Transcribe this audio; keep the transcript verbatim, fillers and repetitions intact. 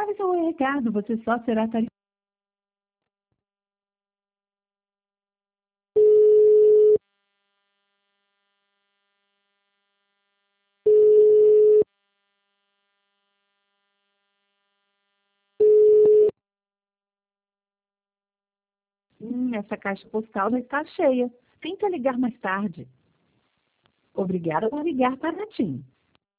grave seu recado, você só será tarifado. Hum, essa caixa postal não está cheia. Tenta ligar mais tarde. Obrigada por ligar para a TIM.